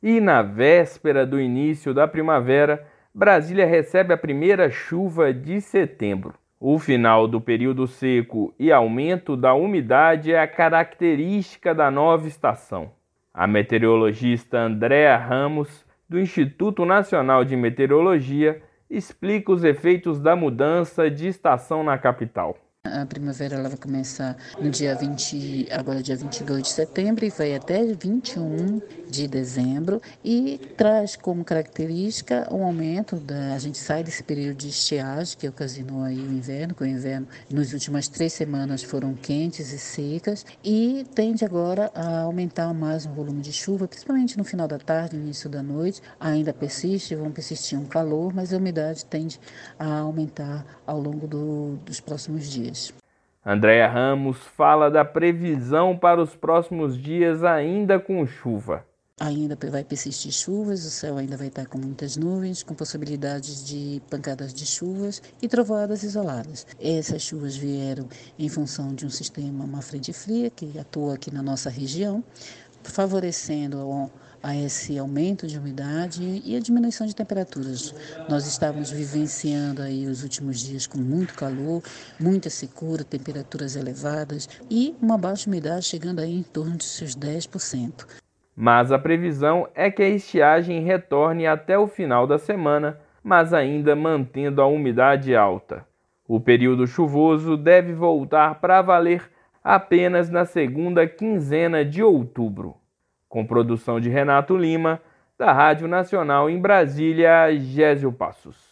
E na véspera do início da primavera, Brasília recebe a primeira chuva de setembro. O final do período seco e aumento da umidade é a característica da nova estação. A meteorologista Andréa Ramos, do Instituto Nacional de Meteorologia, explica os efeitos da mudança de estação na capital. A primavera ela vai começar no dia 20, agora dia 22 de setembro e vai até 21 de dezembro e traz como característica um aumento a gente sai desse período de estiagem que ocasionou aí o inverno, que o inverno nas últimas 3 semanas foram quentes e secas e tende agora a aumentar mais o volume de chuva, principalmente no final da tarde, início da noite, ainda vão persistir um calor, mas a umidade tende a aumentar ao longo dos próximos dias. Andréa Ramos fala da previsão para os próximos dias ainda com chuva. Ainda vai persistir chuvas, o céu ainda vai estar com muitas nuvens, com possibilidades de pancadas de chuvas e trovoadas isoladas. Essas chuvas vieram em função de um sistema, uma frente fria que atua aqui na nossa região, favorecendo a esse aumento de umidade e a diminuição de temperaturas. Nós estávamos vivenciando aí os últimos dias com muito calor, muita secura, temperaturas elevadas e uma baixa umidade chegando aí em torno de seus 10%. Mas a previsão é que a estiagem retorne até o final da semana, mas ainda mantendo a umidade alta. O período chuvoso deve voltar para valer apenas na segunda quinzena de outubro. Com produção de Renato Lima, da Rádio Nacional em Brasília, Gésio Passos.